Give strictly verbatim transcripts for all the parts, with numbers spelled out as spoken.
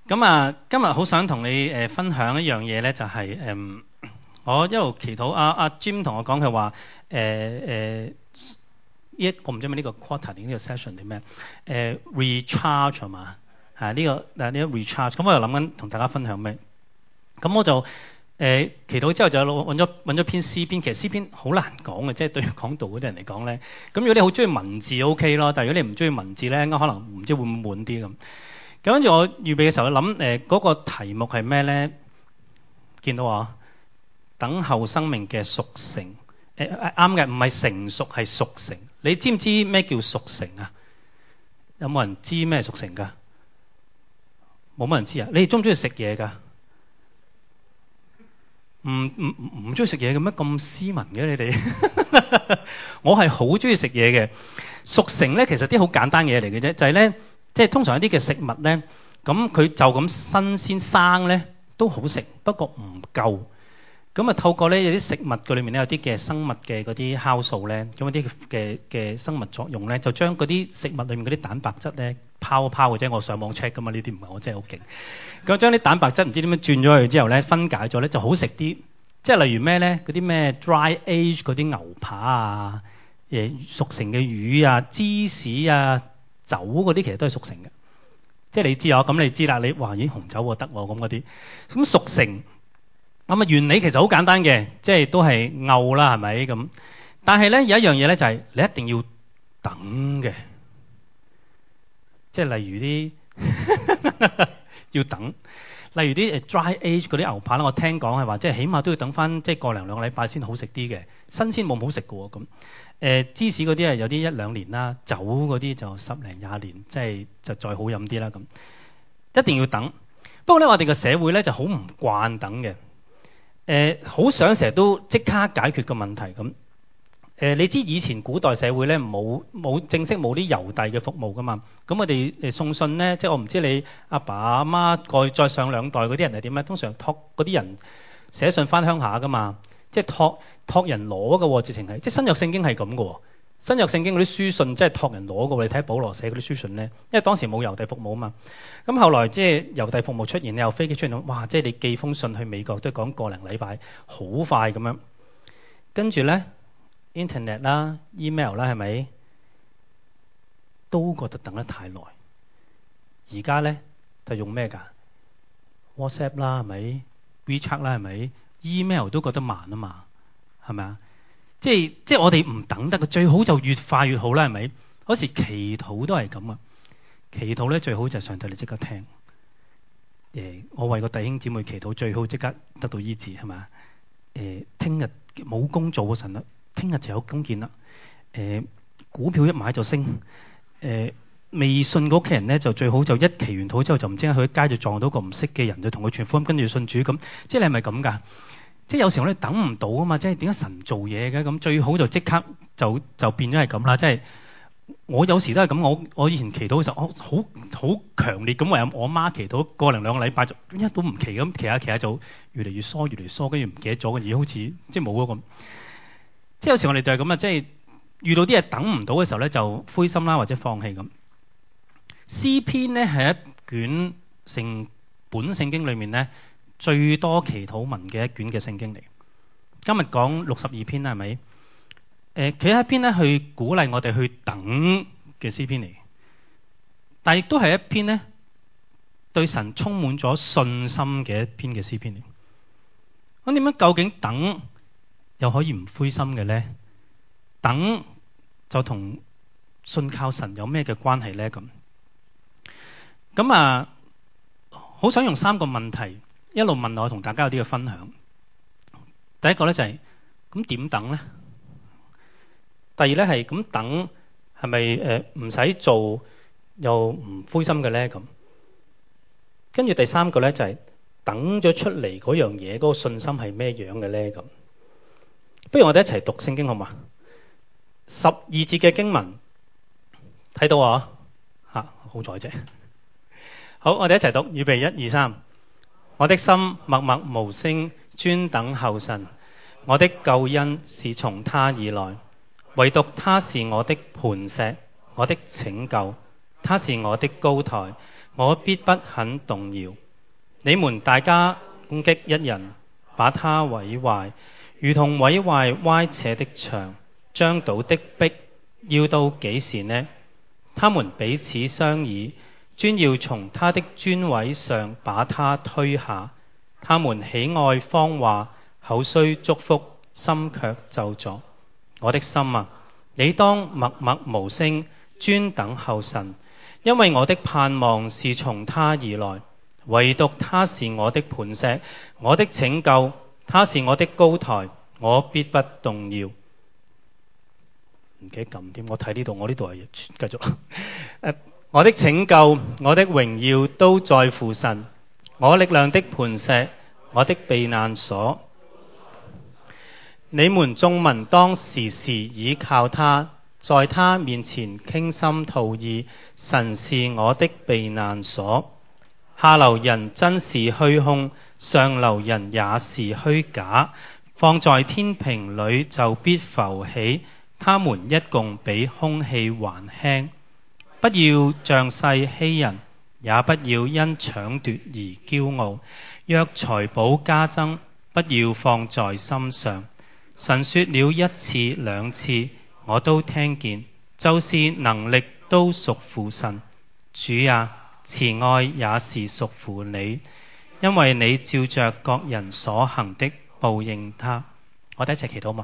咁啊，今日好想同你誒分享一樣嘢咧，就係、是、誒、嗯，我一路祈禱。阿、啊、阿、啊、Jim 同我講，佢話誒誒，呢一個唔知係咪呢個 quarter 定呢個 session 定咩？誒 recharge 係嘛？係呢個嗱呢個 recharge。咁我又諗緊同大家分享咩？咁我就誒、呃、祈禱之後就揾咗揾咗篇詩篇。其實詩篇好難講嘅，即係對講道嗰啲人嚟講咧。咁如果你好中意文字 OK 咯，但係如果你唔中意文字咧，應該可能唔知會唔會悶啲咁。咁跟住我預備嘅時候，諗誒嗰個題目係咩咧？見到啊，等候生命嘅熟成。誒啱嘅，唔係成熟，係熟成。你知唔知咩叫熟成啊？有冇人知咩熟成㗎？冇乜人知啊？你哋中唔中意食嘢㗎？唔唔唔中意食嘢嘅咩？咁斯文嘅你哋？我係好中意食嘢嘅。熟成咧，其實啲好簡單嘢嚟嘅啫，就係咧。即係通常一啲嘅食物咧，咁佢就咁新鮮生咧都好食，不過唔夠。咁啊透過咧有啲食物嘅裏面咧有啲嘅生物嘅嗰啲酵素咧，咁一啲嘅嘅生物作用咧，就將嗰啲食物裏面嗰啲蛋白質咧拋一拋嘅啫。我上網 check 噶嘛，呢啲唔係我真係好勁。咁將啲蛋白質唔知點樣轉咗去之後咧，分解咗咧就好食啲。即係例如咩咧？嗰啲咩 dry age 嗰啲牛扒啊，誒熟成嘅魚啊、芝士啊。酒嗰啲其實都係熟成嘅，即係你知啊，咁你知啦，你哇咦紅酒喎得喎咁嗰啲，咁熟成咁啊原理其實好簡單嘅，即係都係漚啦係咪咁？但係咧有一樣嘢咧就係你一定要等嘅，即係例如啲要等，例如啲誒 dry age 嗰啲牛扒啦，我聽講係話即係起碼都要等翻即係個零兩個禮拜先好食啲嘅，新鮮冇咁好食嘅喎咁。誒、呃、芝士嗰啲係有啲一兩年啦，酒嗰啲就十零廿年，即係就再好飲啲啦咁。一定要等。不過咧，我哋個社會咧就好唔慣等嘅。誒、呃，好想成日都即刻解決個問題咁。誒、呃，你知以前古代社會咧冇冇正式冇啲郵遞嘅服務噶嘛？咁我哋誒送信咧，即係我唔知你阿爸阿媽過再上兩代嗰啲人係點咧？通常託嗰啲人寫信翻鄉下噶嘛。即係託託人攞嘅喎，直情係即係新約聖經係咁嘅喎。新約聖經嗰啲書信即係託人攞嘅喎。你睇保羅寫嗰啲書信咧，因為當時冇郵遞服務啊嘛。咁後來即係郵遞服務出現，你有飛機出現，哇！即係你寄封信去美國都講個零禮拜，好快咁樣。跟住咧 internet 啦、email 啦，係咪都覺得等得太耐？而家咧就用咩㗎 ？WhatsApp 啦，係咪 WeChat 啦，係咪？email 都覺得慢啊嘛，係咪啊？即係即係我哋唔等得嘅，最好就越快越好啦，係咪？嗰時祈禱都係咁啊，祈禱咧最好就係上帝你即刻聽。誒，我為個弟兄姊妹祈禱，最好即刻得到醫治，係咪啊？誒，聽日冇工做嘅神啦，聽日就有工見啦。誒，股票一買就升。誒，未信嗰屋企人咧就最好就一祈完禱之後就唔知去街就撞到個唔識嘅人，就同佢傳福音，跟住信主咁。即係你係咪咁㗎？即係有時候咧等唔到啊嘛，即係點解神做嘢嘅咁？最好就即刻就就變咗係咁啦。即係我有時都係咁，我我以前祈禱嘅時候，我好好強烈咁為我媽祈禱，個零兩個禮拜就一都唔祈咁，祈下祈下就越嚟越疏，越嚟越疏，跟住唔記得咗嘅嘢，好似即係冇嗰個。即係有時我哋就係咁啊，即係遇到啲嘢等唔到嘅時候咧，就灰心啦，或者放棄咁。詩篇咧係一卷成本聖經裏面咧最多祈禱文嘅一卷嘅聖經嚟。今日講六十二篇啦，係咪？誒、呃，佢係一篇咧去鼓勵我哋去等嘅詩篇嚟，但係亦都係一篇咧對神充滿咗信心嘅一篇嘅詩篇嚟。咁點樣究竟等又可以唔灰心嘅咧？等就同信靠神有咩嘅關係咧？咁咁啊，好想用三個問題一路問我，同大家有啲嘅分享。第一個咧就係咁點等咧？第二咧係咁等係咪誒唔使做又唔灰心嘅咧？咁跟住第三個咧就係等咗出嚟嗰樣嘢嗰個信心係咩樣嘅咧？咁不如我哋一齊讀聖經好嘛？十二節嘅經文睇到啊嚇，好彩啫。好，我哋一齊讀，預備一二三。我的心默默無聲，專等候神。我的救恩是從他而來，唯獨他是我的磐石，我的拯救。他是我的高台， 我必不肯動搖。你們大家攻擊一人，把他毀壞，如同毀壞歪斜的牆，將倒的壁，要到幾時呢？他們彼此商議，專要從他的尊位上把他推下。他們喜愛謊話，口雖祝福，心卻咒詛。我的心啊，你當默默無聲，專等候神，因為我的盼望是從他而來。唯獨他是我的磐石，我的拯救，他是我的高台，我必不動搖。唔記得撳添，我睇呢度，我呢度係繼續。我的拯救，我的榮耀都在乎神，我力量的磐石，我的避難所。你們眾民當時時倚靠他，在他面前傾心吐意。神是我的避難所。下流人真是虛空，上流人也是虛假。放在天平裏就必浮起，他們一共比空氣還輕。不要仗勢欺人，也不要因搶奪而驕傲。若財寶加增，不要放在心上。神說了一次兩次，我都聽見，就是能力都屬乎神。主啊，慈愛也是屬乎你，因為你照着各人所行的報應他。我哋一齊祈禱嘛。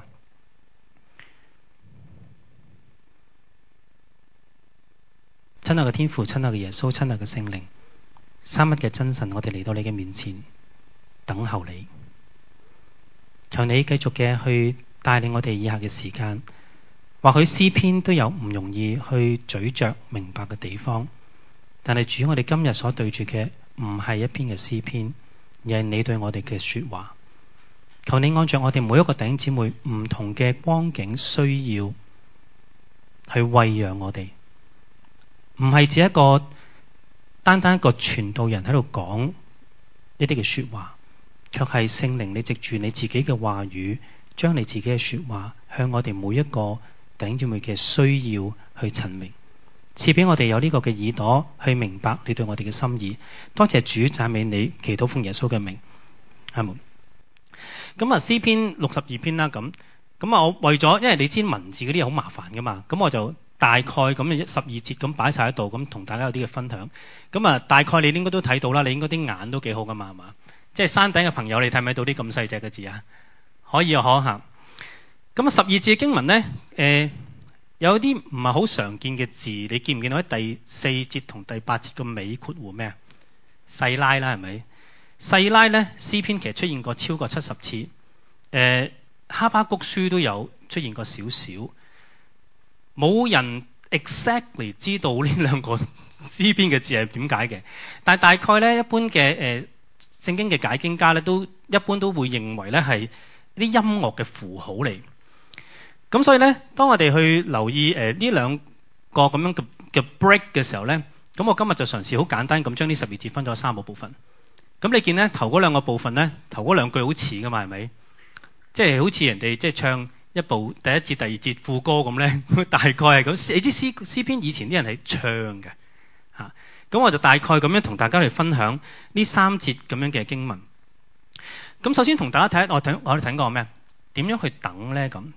親愛嘅天父，親愛嘅耶穌，親愛嘅聖靈，三一嘅真神，我哋嚟到你嘅面前等候你，求你繼續嘅去帶領我哋以下嘅時間。或許詩篇都有唔容易去咀嚼明白嘅地方，但係主，我哋今日所對住嘅唔係一篇嘅詩篇，而係你對我哋嘅說話。求你按照我哋每一個弟兄姊妹唔同嘅光景需要，去餵養我哋，唔係只一個單單一個傳道人喺度講一啲嘅說話，卻係聖靈你藉住你自己嘅話語，將你自己嘅說話向我哋每一個弟兄姊妹嘅需要去陳明，賜俾我哋有呢個嘅耳朵去明白你對我哋嘅心意。多謝主，讚美你，祈禱奉耶穌嘅名，阿門。咁啊，詩篇六十二篇啦，咁咁啊，我為咗，因為你知文字嗰啲嘢好麻煩噶嘛，咁我就大概咁一十二節咁擺晒喺度，咁同大家有啲嘅分享。咁啊，大概你應該都睇到啦，你應該啲眼都幾好噶嘛，係嘛？即係山頂嘅朋友，你睇唔睇到啲咁細隻嘅字啊？可以啊，可行。咁啊，十二節嘅經文咧，誒、呃，有啲唔係好常見嘅字，你見唔見到喺第四節同第八節嘅尾括弧咩啊？細拉啦，係咪？細拉咧，詩篇其實出現過超過七十次，誒、呃，哈巴谷書都有出現過少少，冇人 exactly 知道呢兩個詩篇嘅字係點解嘅，但係大概咧，一般嘅誒聖經嘅解經家咧，都一般都會認為咧係啲音樂嘅符號嚟。咁所以咧，當我哋去留意誒呢兩個咁樣嘅嘅 break 嘅時候咧，咁我今日就嘗試好簡單咁將呢十二節分咗三個部分。咁你見咧，頭嗰兩個部分咧，頭嗰兩句好似噶嘛，係咪？即係好似人哋即係唱一部第一節、第二節副歌咁咧，大概係咁。你知詩詩篇以前啲人係唱嘅嚇，咁我就大概咁樣同大家嚟分享呢三節咁樣嘅經文。咁首先同大家睇，我睇我哋睇過咩？點樣去等咧？咁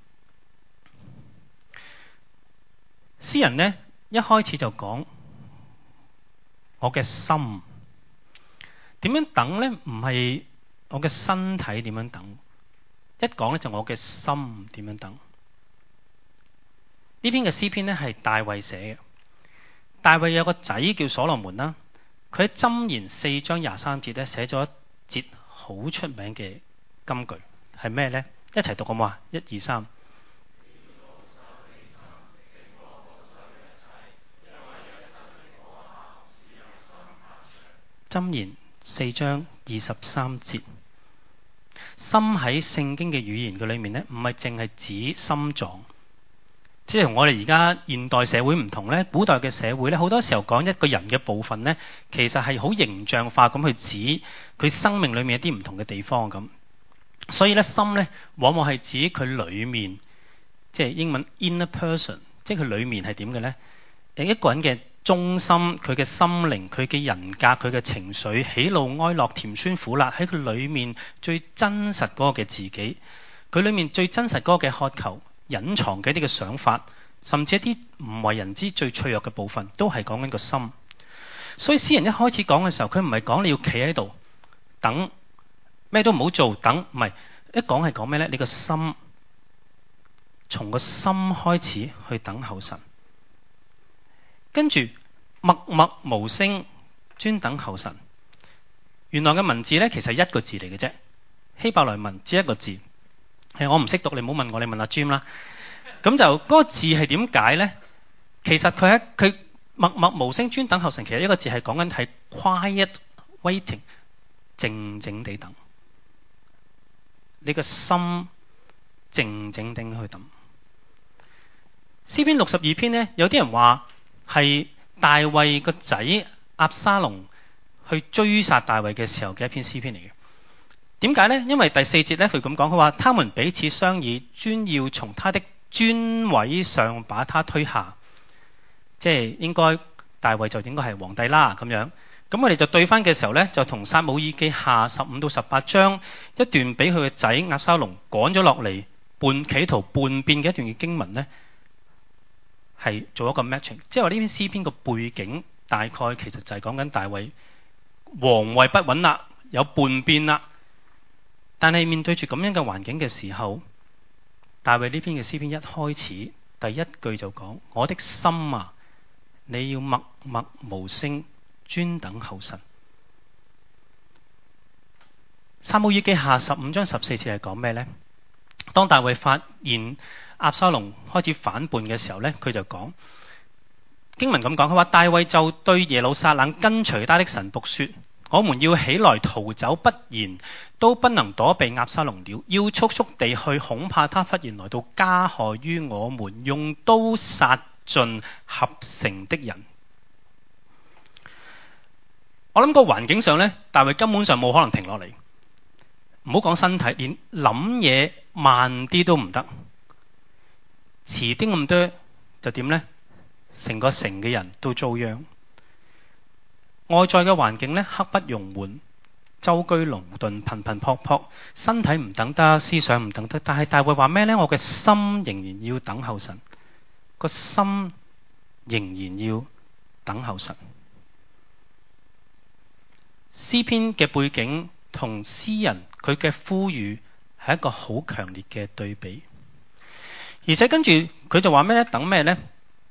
詩人咧一開始就講我嘅心。點樣等咧？唔係我嘅身體點樣等，一講咧就我嘅心點樣等。呢篇嘅詩篇咧係大衛寫嘅。大衛有個仔叫所羅門啦，佢喺箴言四章廿三節咧寫咗一節好出名嘅金句，係咩咧？一齊讀好唔好啊？一二三。箴言四章二十三節，心喺聖經嘅語言嘅裏面咧，唔係淨係指心臟，即係同我哋而家現代社會唔同咧。古代嘅社會咧，好多時候講一個人嘅部分咧，其實係好形象化咁去指佢生命裏面一啲唔同嘅地方咁。所以咧，心咧往往係指佢裏面，即係英文 inner person，即係佢裏面係點嘅咧？誒，一個人嘅中心、佢嘅心靈、佢嘅人格、佢嘅情緒、喜怒哀樂、甜酸苦辣，喺佢裏面最真實嗰個嘅自己，佢裏面最真實嗰個嘅渴求、隱藏嘅一啲嘅想法，甚至一啲唔為人知最脆弱嘅部分，都係講緊個心。所以詩人一開始講嘅時候，佢唔係講你要企喺度等，咩都唔好做，等，唔係，一講係講咩呢？你個心，從個心開始去等候神，跟住默默無聲專等候神。原來嘅文字呢，其實係一個字嚟嘅啫，希伯來文只一個字。係我唔識讀，你唔好問我，你問阿 Jim 啦。咁就嗰、那個字係點解呢？其實佢喺佢默默無聲專等候神，其實一個字係講緊係 quiet waiting， 靜靜地等。你個心靜靜地去等。詩篇六十二篇呢，有啲人話係大衛個仔押沙龍去追殺大衛嘅時候嘅一篇詩篇嚟嘅。點解呢？因為第四節咧，佢咁講，佢話他們彼此商議，專要從他的尊位上把他推下。即係應該大衛就應該係皇帝啦咁樣。咁我哋就對翻嘅時候呢，就同撒母耳記下十五到十八章一段俾佢嘅仔押沙龍趕咗落嚟叛企圖叛變嘅一段嘅經文呢，係做一個 matching。即係話呢篇詩篇個背景大概其實就係講緊大衛皇位不穩啦，有叛變啦。但係面對住咁樣嘅環境嘅時候，大衛呢篇嘅詩篇一開始第一句就講：我的心啊，你要默默無聲專等候神。撒母耳記下十五章十四節係講咩呢？當大衛發現押沙龍開始反叛嘅時候呢，佢就講經文咁講，佢話大衛就對耶路撒冷跟隨他的臣僕說：我們要起來逃走，不然都不能躲避押沙龍了。要速速地去，恐怕他忽然來到，加害於我們，用刀殺盡合城的人。我諗個環境上呢，大衛根本上冇可能停落嚟，唔好講身體，連諗嘢慢啲都唔得，遲啲咁多就點呢？成個城嘅人都遭殃。外在嘅環境呢，刻不容緩，舟車勞頓，頻頻撲撲，身體唔等得，思想唔等得。但係大衛話咩呢？我嘅心仍然要等候神，個心仍然要等候神。詩篇嘅背景同詩人佢嘅呼籲係一個好強烈嘅對比，而且跟住佢就話咩呢？等咩呢？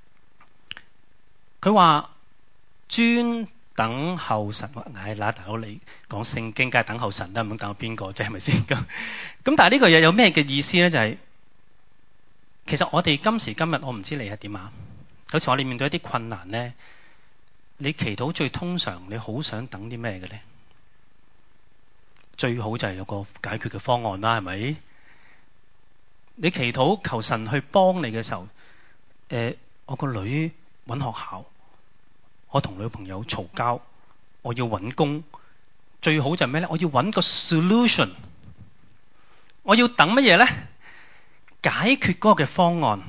佢話專等候神。唉，嗱，大佬你講聖經梗係等候神啦，唔通等候邊個啫？係咪先咁？咁但係呢個嘢有咩嘅意思呢？就係、是、其實我哋今時今日，我唔知你係點啊。有時我哋面對一啲困難呢，你祈禱最通常你好想等啲咩嘅呢？最好就係有個解決嘅方案啦，係咪？你祈禱求神去幫你嘅時候，誒、呃，我個女揾學校，我同女朋友嘈交，我要揾工，最好就係咩呢？我要揾個 solution， 我要等乜嘢呢？解決嗰個嘅方案。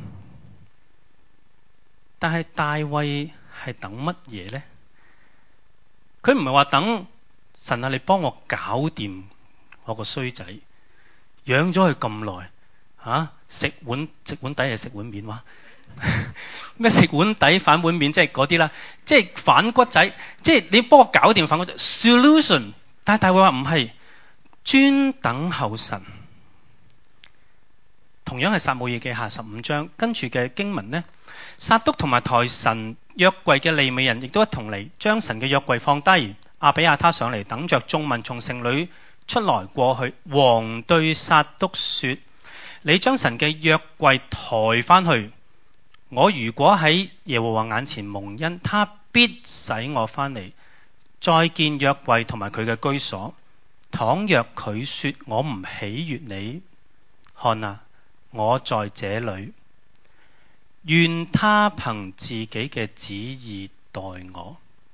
但係大衛係等乜嘢呢？佢唔係話等神啊，你幫我搞掂我個衰仔，養咗佢咁耐，吓、啊、食碗食碗底係食碗面話咩？食碗底反碗面，即係嗰啲啦，即係反骨仔，即係你幫我搞掂反骨仔 solution。但係大衛話唔係，專等候神。同樣係撒母耳記下十五章跟住嘅經文呢，撒督同埋抬神約櫃嘅利未人亦都一同嚟，將神嘅約櫃放低。亞比亞他上嚟，等着眾民從城裏出來過去。王對撒督說：你將神嘅約櫃抬翻去，我如果喺耶和華眼前蒙恩，他必使我翻嚟，再見約櫃同埋佢嘅居所。倘若佢說我唔喜悅你，看啊，我在這裏，願他憑自己嘅旨意待我。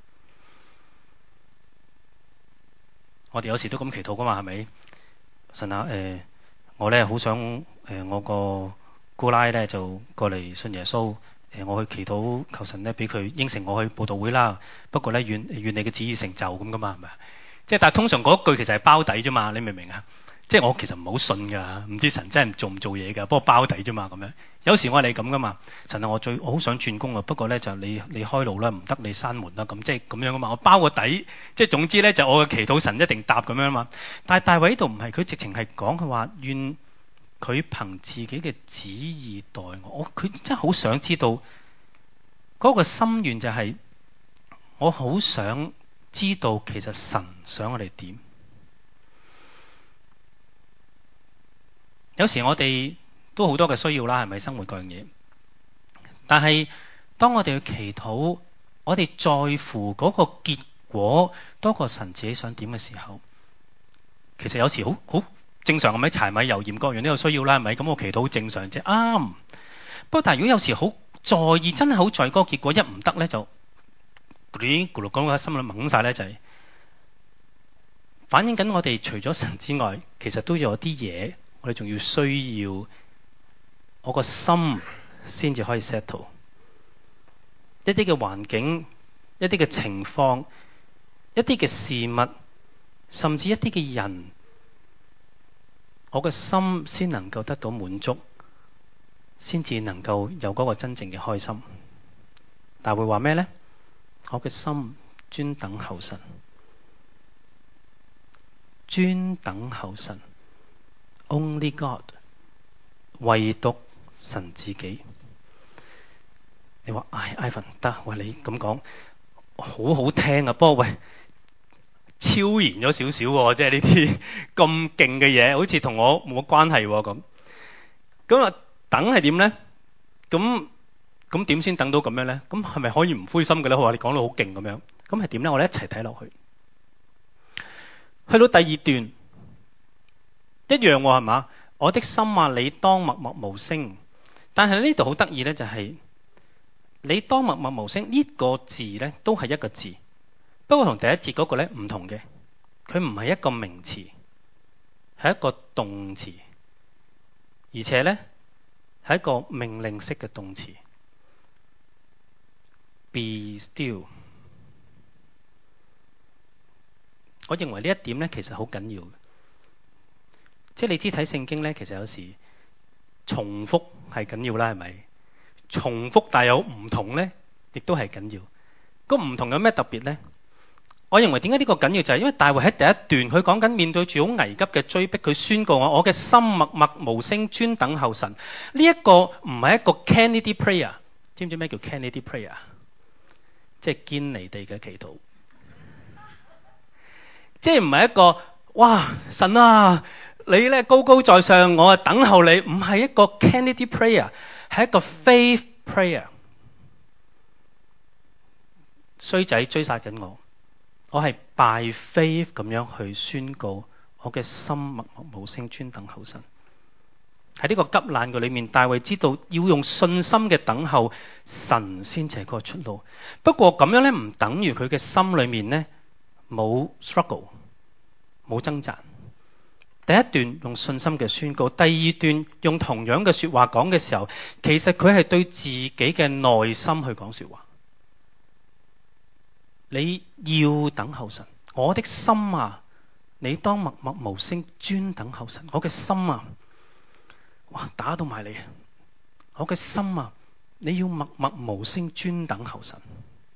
我哋有時都咁祈禱噶嘛，係咪？神啊，誒、呃，我咧好想誒、呃，我個姑奶咧就過嚟信耶穌，誒、 誒我去祈禱求神咧，俾佢應承我去佈道會啦。不過咧，願願你嘅旨意成就咁噶嘛，係咪？即係但係通常嗰句其實係包底啫嘛，你明唔明啊？即係我其實唔好信㗎，唔知神真係做唔做嘢㗎，不過包底啫嘛咁樣。有時我係咁噶嘛，神啊，我最我好想轉工啊，不過咧就你你開路啦，唔得你閂門啦，咁即係咁樣噶嘛。我包個底，即係總之咧就我嘅祈禱神一定答咁樣嘛。但係大衛呢度唔係，佢直情係講佢話願佢憑自己嘅旨意待我，我佢真係好想知道嗰個心願就係我好想知道其實神想我哋點。有時我哋都好多嘅需要啦，係咪生活嗰樣嘢？但係當我哋去祈禱，我哋在乎嗰個結果多過神自己想點嘅時候，其實有時好好正常，係咪柴米油鹽各樣都有需要啦？係咪咁？我祈禱好正常啫，啱。不過但係如果有時好在意，真係好在意嗰個結果，一唔得咧就咕嚕咕嚕講到心裏懵晒咧，就係反映緊我哋除咗神之外，其實都有啲嘢。我哋仲要需要我個心先至可以 settle 一啲嘅環境，一啲嘅情況，一啲嘅事物，甚至一啲嘅人，我個心先能夠得到滿足，先至能夠有嗰個真正嘅開心。大衛話咩呢？我嘅心專等候神，專等候神。Only God， 唯獨神自己。你話唉 Ivan 得，喂你咁講好好聽啊，不過喂超然咗少少喎，即係呢啲咁勁嘅嘢，好似同我冇乜關係喎咁。咁啊等係點咧？咁咁點先等到咁樣咧？咁係咪可以唔灰心嘅咧？我話你講到好勁咁樣，咁係點咧？我哋一齊睇落去，去到第二段。一樣喎，係嘛？我的心啊，你當默默無聲。但係呢度好得意咧，就係你當默默無聲呢個字咧，都係一個字，不過同第一節嗰個咧唔同嘅。佢唔係一個名詞，係一個動詞，而且咧係一個命令式嘅動詞。Be still。我認為呢一點咧，其實好緊要嘅。即係你知睇聖經咧，其實有時重複係緊要啦，係咪？重複但有唔同咧，亦都係緊要。個唔同有咩特別咧？我認為點解呢個緊要就係因為大衛喺第一段佢講緊面對住好危急嘅追逼，佢宣告我我嘅心默默無聲，專等候神。呢一個唔係一個 Kennedy prayer， 知唔知咩叫 Kennedy prayer？ 即係堅尼地嘅祈禱，即係唔係一個哇神啊！你咧高高在上，我啊等候你，唔係一個 Kennedy prayer， 係一個 faith prayer。衰仔追殺緊我，我係 by faith 咁樣去宣告，我嘅心默默無聲，專等候神。喺呢個急難嘅裏面，大衛知道要用信心嘅等候神先至係個出路。不過咁樣咧，唔等於佢嘅心裏面咧冇 struggle， 冇掙扎。第一段用信心嘅宣告，第二段用同樣嘅說話講嘅時候，其實佢係對自己嘅內心去講說話。你要等候神，我的心啊，你當默默無聲，專等候神。我嘅心啊，哇打到埋你，我嘅心啊，你要默默無聲，專等候神，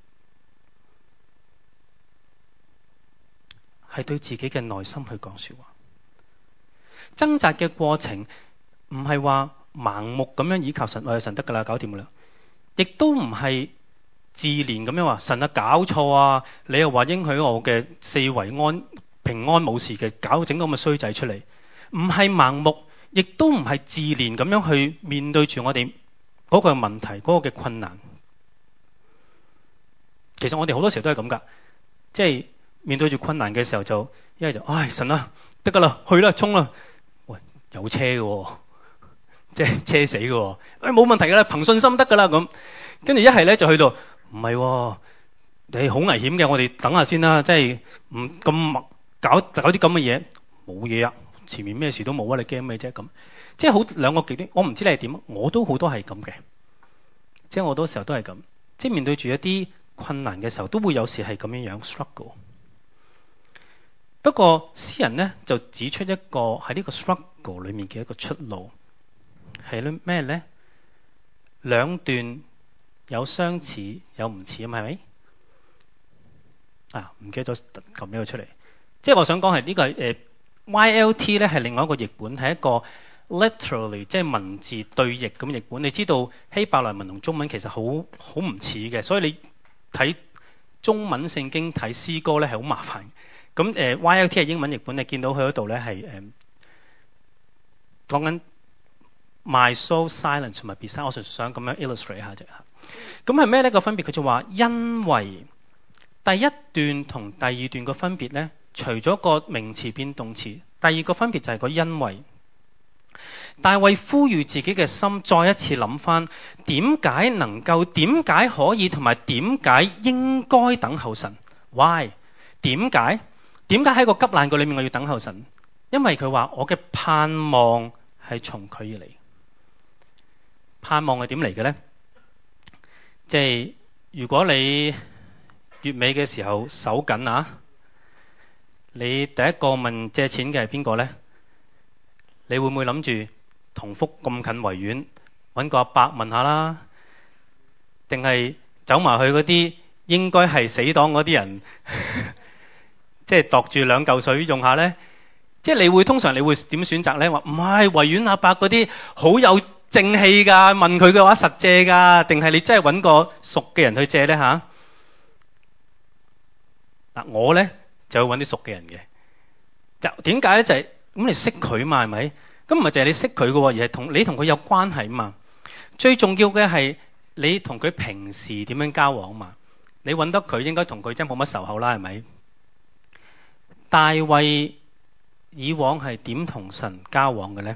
係對自己嘅內心去講說話。掙扎嘅過程唔係話盲目咁樣倚靠神，我係神得噶啦，搞掂噶啦。亦都唔係自憐咁樣話神啊搞錯啊，你又話應許我嘅四圍安平安冇事嘅，搞整個咁嘅衰仔出嚟。唔係盲目，亦都唔係自憐咁樣去面對住我哋嗰個問題，嗰個嘅困難。其實我哋好多時候都係咁噶，即係面對住困難嘅時候就一係就唉神啊得噶啦，去啦衝啦。有車嘅、哦，即係車死嘅、哦，誒、哎、冇問題嘅啦，憑信心得嘅啦咁。跟住一係咧就去到唔係，你好危險嘅，我哋等下先啦，即係唔咁搞搞啲咁嘅嘢，冇嘢啊，前面咩事都冇啊，你驚咩啫咁？即係好兩個極端，我唔知你係點，我都好多係咁嘅。 即係我好多時候都係咁，即係面對住一啲困難嘅時候，都會有時係咁樣樣 struggle。不過詩人咧就指出一個喺呢個 struggle 裏面嘅一個出路係咧咩咧？兩段有相似有唔似啊？係咪？啊，唔記得咗撳呢個出嚟。即係我想講係呢個誒、呃、Y L T 咧係另外一個譯本，係一個 literally 即係文字對譯咁譯本。你知道希伯來文同中文其實好好唔似嘅，所以你睇中文聖經睇詩歌咧係好麻煩。咁誒、呃、Y L T 係英文譯本，你見到佢嗰度咧係誒講緊 my soul silence 同埋 be silent。我純粹想咁樣 illustrate 下啫嚇。咁係咩呢個分別？佢就話因為第一段同第二段個分別咧，除咗個名詞變動詞，第二個分別就係個因為。大衛呼籲自己嘅心再一次諗翻點解能夠、點解可以同埋點解應該等候神 ？Why？ 點解？點解喺個急難個裏面我要等候神？因為佢話我嘅盼望係從佢而嚟。盼望係點嚟嘅呢？即係如果你月尾嘅時候手緊啊，你第一個問借錢嘅係邊個呢？你會唔會諗住同福咁近維園揾個阿伯問下啦？定係走埋去嗰啲應該係死黨嗰啲人，即係度住兩嚿水用下呢？即係你會通常你會點選擇呢？話唔係維園阿伯嗰啲好有正氣㗎，問佢嘅話實借㗎，定係你真係揾個熟嘅人去借呢？嚇？嗱，我呢就會揾啲熟嘅人嘅。就點解呢？就係、是、咁你識佢嘛，係咪？咁唔係淨係你識佢嘅，而係同你同佢有關係嘛。最重要嘅係你同佢平時點樣交往嘛。你揾得佢應該同佢真係冇乜仇口啦，係咪？大衛以往係點同神交往嘅呢？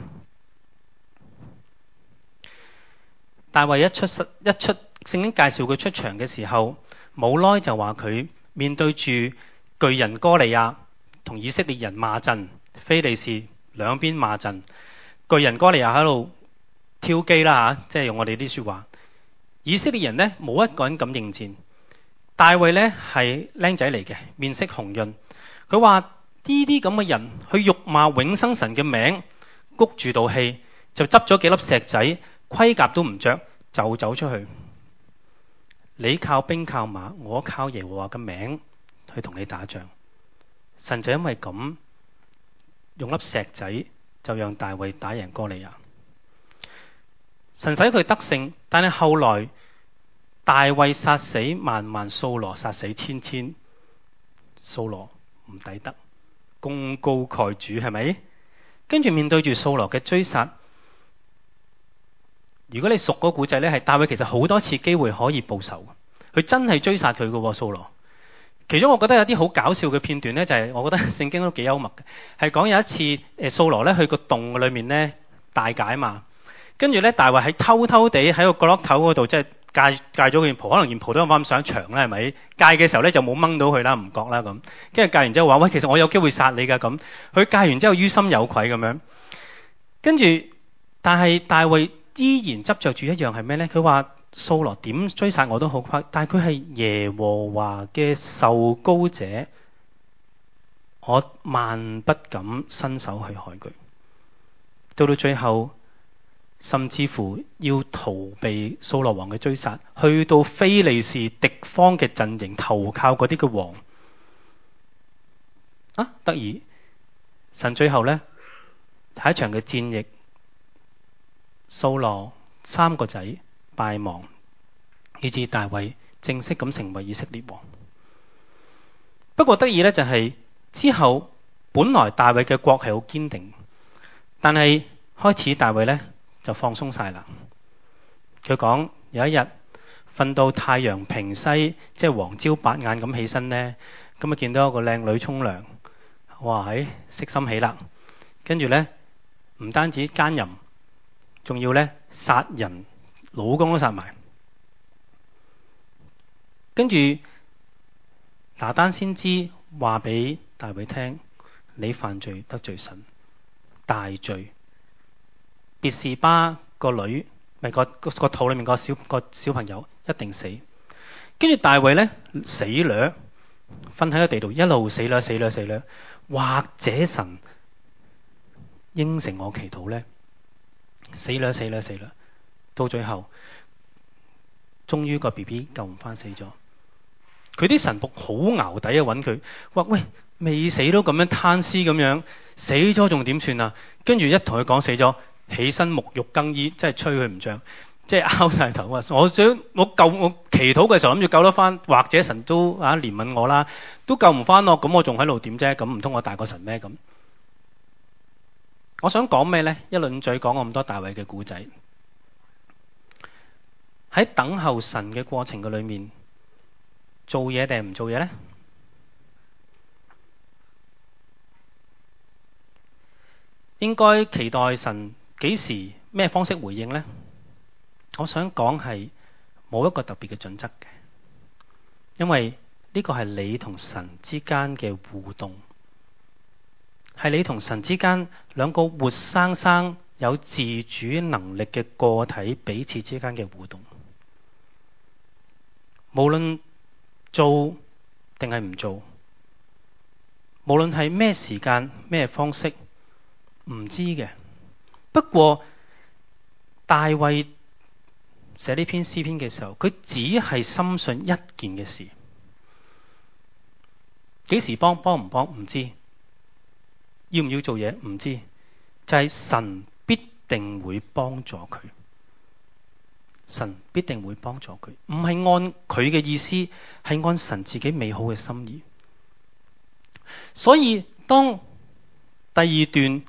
大衛一出一出聖經介紹佢出場嘅時候，冇耐就話佢面對住巨人哥利亞同以色列人罵陣，非利士兩邊罵陣，巨人哥利亞喺度挑機啦嚇，即係用我哋啲説話。以色列人呢，冇一個人敢應戰。大衛呢係僆仔嚟嘅，面色紅潤。佢話呢啲咁嘅人去辱罵永生神嘅名，谷住道氣，就執咗幾粒石仔，盔甲都唔着，就走出去。你靠兵靠馬，我靠耶和華嘅名去同你打仗。神就因為咁用粒石仔就讓大衛打贏哥利亞。神使佢得勝，但係後來大衛殺死萬萬，掃羅殺死千千，掃羅唔抵得，功高蓋主，係咪？跟住面對住掃羅嘅追殺，如果你熟嗰個古仔咧，係大衛其實好多次機會可以報仇，佢真係追殺佢嘅掃羅。其中我覺得有啲好搞笑嘅片段咧，就係、是、我覺得聖經都幾幽默嘅，係講有一次誒掃羅咧去個洞裏面咧大解嘛，跟住咧大衛喺偷偷地喺個角落頭嗰度即係戒戒咗件袍，可能件袍都有翻咁上長啦，係咪？戒嘅時候咧就冇掹到佢啦，唔覺啦咁。跟住戒完之後話喂，其實我有機會殺你㗎咁。佢戒完之後於心有愧咁樣，跟住但係大衛依然執着住一樣係咩咧？佢話掃羅點追殺我都好快，但係佢係耶和華嘅受膏者，我萬不敢伸手去害佢。到到最後，甚至乎要逃避掃羅王嘅追殺，去到非利士敵方嘅陣營投靠嗰啲嘅王。啊，得意！神最後呢，喺一場嘅戰役，掃羅三個仔敗亡，以致大衛正式咁成為以色列王。不過得意呢，就係之後本來大衛嘅國係好堅定，但係開始大衛呢就放鬆晒啦。佢講有一日瞓到太陽平西，即係黃朝白晏咁起身呢，咁啊見到一個靚女沖涼，哇喺色心起啦，跟住呢，唔單止奸淫，仲要呢殺人，老公都殺埋。跟住拿單先知話俾大衛聽，你犯罪得罪神，大罪。別是巴個女咪個個個肚裏面個小個小朋友一定死。跟住大衛咧死掠，瞓喺個地度一路死掠死掠死掠，或者神應承我祈禱咧，死掠死掠死掠，到最後終於個 B B 救唔翻死咗。佢啲神僕好淆底啊，揾佢話喂，未死都咁樣攤屍咁樣，死咗仲點算啊？跟住一同佢講死咗，起身沐浴更衣，真係吹佢唔脹，即係拗晒頭啊！我想我救我祈禱嘅時候諗住救得翻，或者神都啊憐憫我啦，都救唔翻咯，咁我仲喺度點啫？咁唔通我大過神咩？咁我想講咩呢？一輪嘴講咁多大衛嘅故仔，喺等候神嘅過程嘅裏面，做嘢定係唔做嘢呢？應該期待神幾時咩方式回應呢？我想講係冇一個特別嘅準則嘅，因為呢個係你同神之間嘅互動，係你同神之間兩個活生生有自主能力嘅個體彼此之間嘅互動。無論做定係唔做，無論係咩時間咩方式，唔知嘅。不過大衛寫呢篇詩篇嘅時候，佢只係深信一件嘅事，幾時幫幫唔幫唔知，要唔要做嘢唔知，就係神必定會幫助佢，神必定會幫助佢，唔係按佢嘅意思，係按神自己美好嘅心意。所以當第二段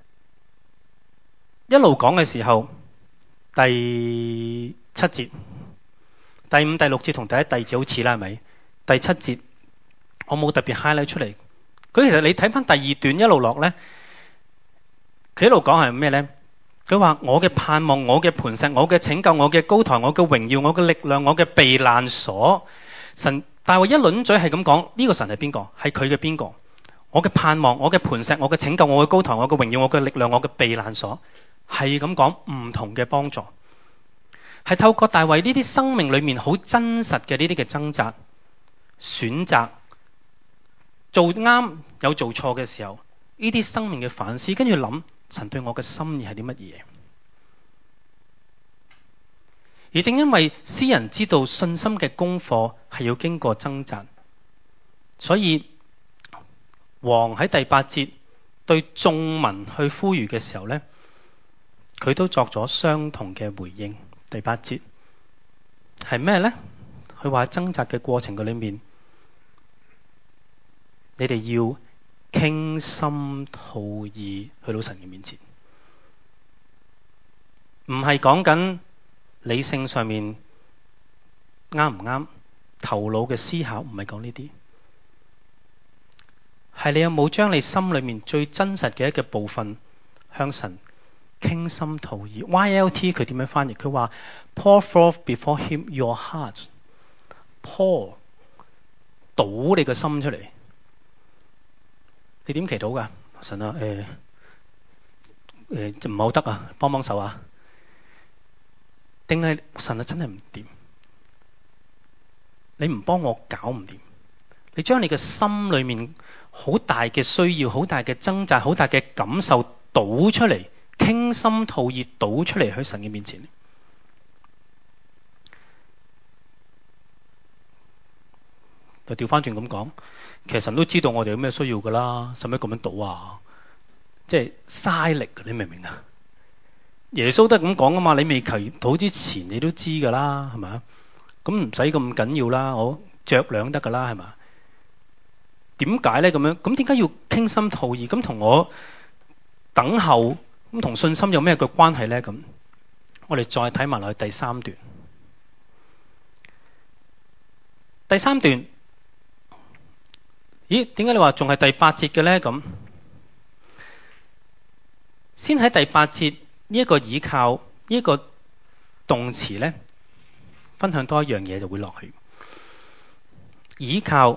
一路講嘅時候，第七節、第五、第六節同第一、第二節好似啦，係咪？第七節我冇特別 highlight 出嚟。佢其實你睇翻第二段一路落咧，佢一路講係咩咧？佢話我嘅盼望、我嘅磐石、我嘅拯救、我嘅高台、我嘅榮耀、我嘅力量、我嘅避難所。神大衛一輪嘴係咁講，呢個神係邊個？係佢嘅邊個？我嘅盼望、我嘅磐石、我嘅拯救、我嘅高台、我嘅榮耀、我嘅力量、我嘅避難所。係咁講唔同嘅幫助，係透過大衛呢啲生命裏面好真實嘅呢啲嘅掙扎、選擇、做啱有做錯嘅時候，呢啲生命嘅反思，跟住諗神對我嘅心意係啲乜嘢。而正因為詩人知道信心嘅功課係要經過掙扎，所以王喺第八節對眾民去呼籲嘅時候呢，佢都作咗相同嘅回應。第八節係咩呢？佢話掙扎嘅過程嘅裏面，你哋要傾心吐意去到神嘅面前，唔係講緊理性上面啱唔啱，頭腦嘅思考唔係講呢啲，係你有冇將你心裏面最真實嘅一個部分向神傾心吐意。 Y L T 佢點樣翻譯？佢話 pour forth before him your heart， pour 倒你個心出嚟。你點祈禱噶？神啊，誒誒就唔好得啊，幫幫手啊？定係神啊真係唔掂？你唔幫我搞唔掂？你將你嘅心裏面好大嘅需要、好大嘅掙扎、好大嘅感受倒出嚟，傾心吐意倒出嚟喺神嘅面前。就調翻轉咁講，其實神都知道我哋有咩需要噶啦，使乜咁樣倒啊？即係嘥力，你明唔明啊？耶穌都係咁講啊嘛，你未祈禱之前你都知噶啦，係咪？咁唔使咁緊要啦，我酌量得噶啦，係咪？點解咧咁樣？咁點解要傾心吐意？咁同我等候咁同信心有咩個關係咧？咁我哋再睇埋落去第三段。第三段，咦？點解你話仲係第八節嘅咧？咁先喺第八節呢一個倚靠呢一個動詞咧，分享多一樣嘢就會落去。倚靠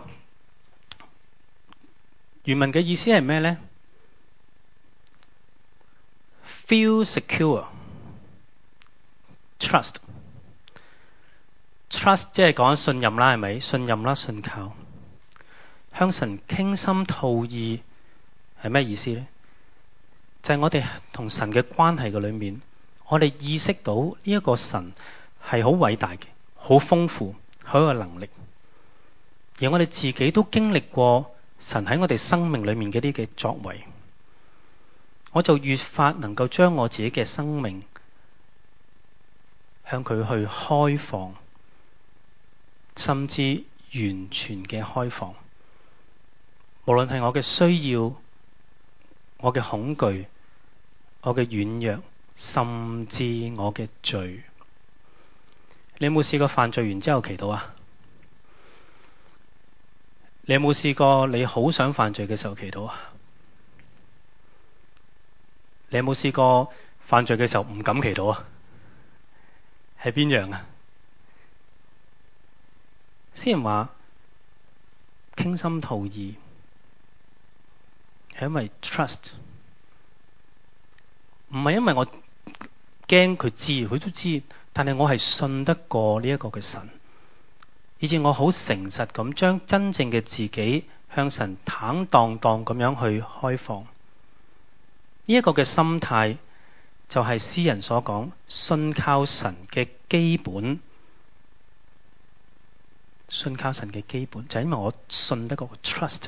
原文嘅意思係咩咧？ Feel secure， trust。trust 即係講信任啦，係咪？信任啦，信靠。向神傾心吐意係咩意思呢？就係我哋同神嘅關係嘅裏面，我哋意識到呢一個神係好偉大嘅，好豐富，好有能力。而我哋自己都經歷過神喺我哋生命裏面嗰啲嘅作為，我就越發能夠將我自己嘅生命向佢去開放，甚至完全嘅開放。無論係我嘅需要、我嘅恐懼、我嘅軟弱，甚至我嘅罪。你有冇試過犯罪完之後祈禱啊？你有冇試過你好想犯罪嘅時候祈禱啊？你有冇試過犯罪嘅時候唔敢祈禱啊？係邊樣啊？詩人話傾心吐意，係因為 trust， 唔係因為我驚佢知，佢都知，但係我係信得過呢一個嘅神，以至我好誠實咁將真正嘅自己向神坦蕩蕩咁樣去開放。呢、這、一個嘅心態就係詩人所講信靠神嘅基本。信靠神嘅基本就係因為我信得過 trust。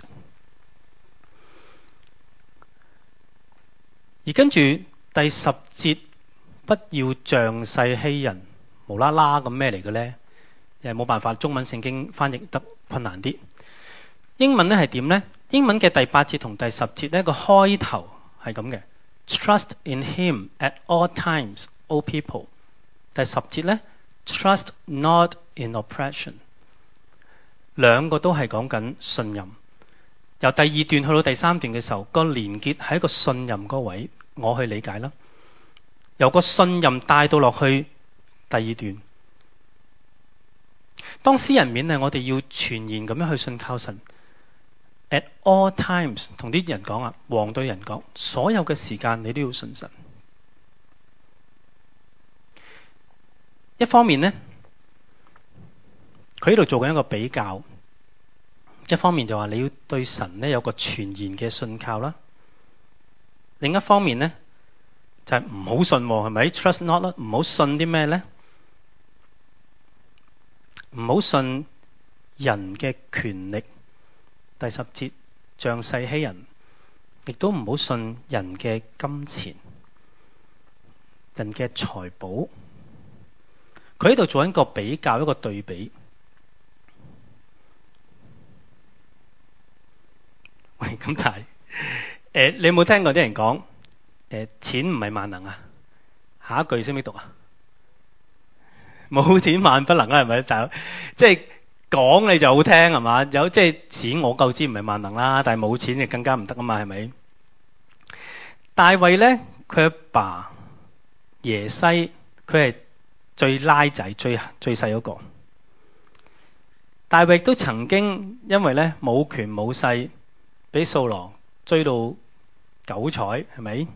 而跟住第十節，不要仗勢欺人，無啦啦咁咩嚟嘅呢？又係冇辦法，中文聖經翻譯得困難啲。英文咧係點呢？英文嘅第八節同第十節呢個開頭係咁嘅 ，Trust in him at all times, O people。第十節呢 Trust not in oppression。兩個都係講緊信任。由第二段去到第三段嘅時候，個連結係一個信任嗰位，我去理解啦。由個信任帶到落去第二段。當詩人勉勵我哋要全然咁樣去信靠神 ，at all times， 同啲人講啊，王對人講，所有嘅時間你都要信神。一方面呢，佢喺度做緊一個比較。一方面就話你要對神呢有個全然嘅信靠啦，另一方面呢就係唔好信，係咪 ？Trust not 啦，唔好信啲咩呢？唔好信人嘅權力。第十節，仗勢欺人，亦都唔好信人嘅金錢、人嘅財寶。佢喺度做一個比較，一個對比。喂，咁但係，誒、呃，你有冇聽過啲人講，誒、呃，錢唔係萬能啊？下一句識唔識讀啊？冇錢萬不能啊，係咪？大佬，即係講你就好聽係嘛？有即係錢我夠知唔係萬能啦，但係冇錢就更加唔得啊嘛，係咪？大衛咧，佢阿爸耶西，佢係最拉仔、最最細嗰個。大衛都曾經因為咧冇權冇勢，俾掃羅追到九彩，係咪？